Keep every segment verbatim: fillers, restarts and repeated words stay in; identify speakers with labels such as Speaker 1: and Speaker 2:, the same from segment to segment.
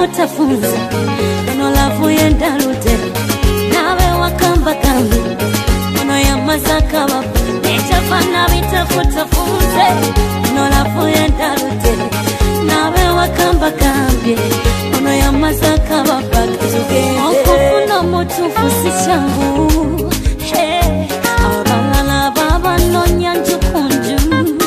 Speaker 1: bitafuta funza ono lavu yendalute nawe wakamba kambi ono ya masaka wapu nechafana bitafuta funza ono lavu yendalute nawe wakamba kambi ono ya masaka wapu okufuna mutufu si changu hey. Abalala baba nonya njukunju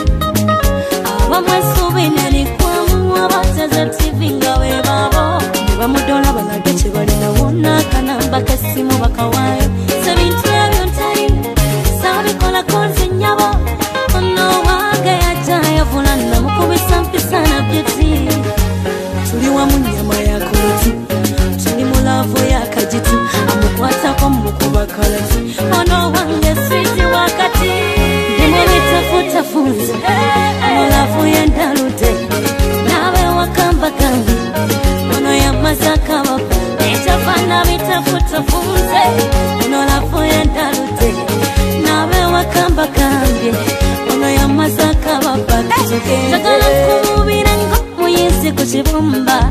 Speaker 1: abamwesubi nelikwamu abataza tivi ngawe babo bamudola balage balina wona kanamba kasimu bakawayo sebintu ebyo ntali sabikola konzi nyabo ono wange yaja yavunana mukubisa mpisa na byeti tuli wa munyama yakoti tuli mulavu yakajitu amukwata kwa mukuba kalati ono wange sweet wakati ndimo bitafuta funza mulavu yendalute nawe wakamba kambi ono ya masaka wapu nechafana bitafuta funza ono lavu yendalute nawe wakamba kambi ono ya masaka wapu takala kumubira ngo muyisi kuchibumba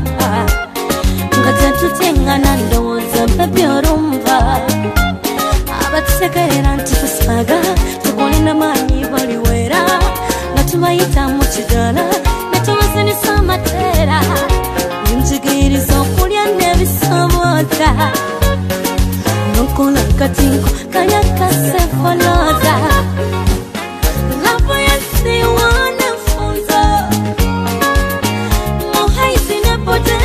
Speaker 1: Tutenga ndoza baby orumva abatsekerera nti kusaga tukolina manyi baliwera natubayita mu kidala natubasinisa amatera njigiriza okulya nebisobota nokola katinko kaya kasefoloza lavu yasi wana funza muhaizi nepote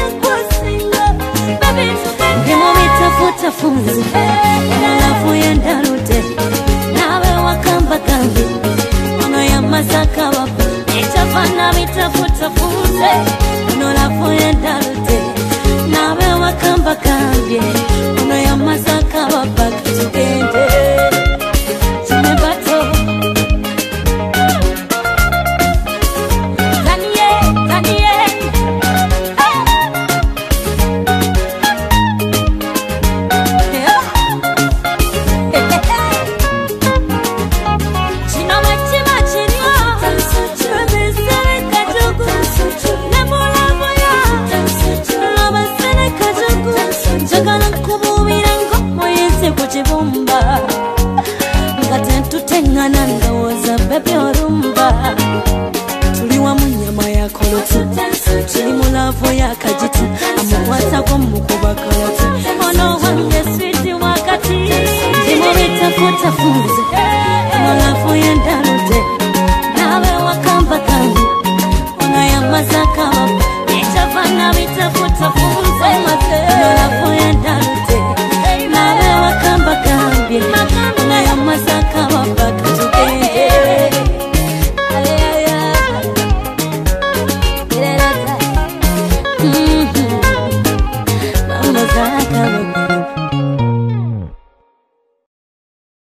Speaker 1: ndimo bitafuta funza ono lavu yendalute nawe wakamba kambi ono ya masaka wapu nechafana bitafuta funza ono lavu yendalute nawe wakamba kambi ono ya masaka wapu tugende chimebato Daniel Daniel kuchibumba ngatentu tengana ndawoza bebe orumba tuliwa munyama ya koloti tuli mulavu ya kajitu amuwata kwa mukuba kaloti ono wange sweet wakati ndimo bitafuta funza ono lavu yendalute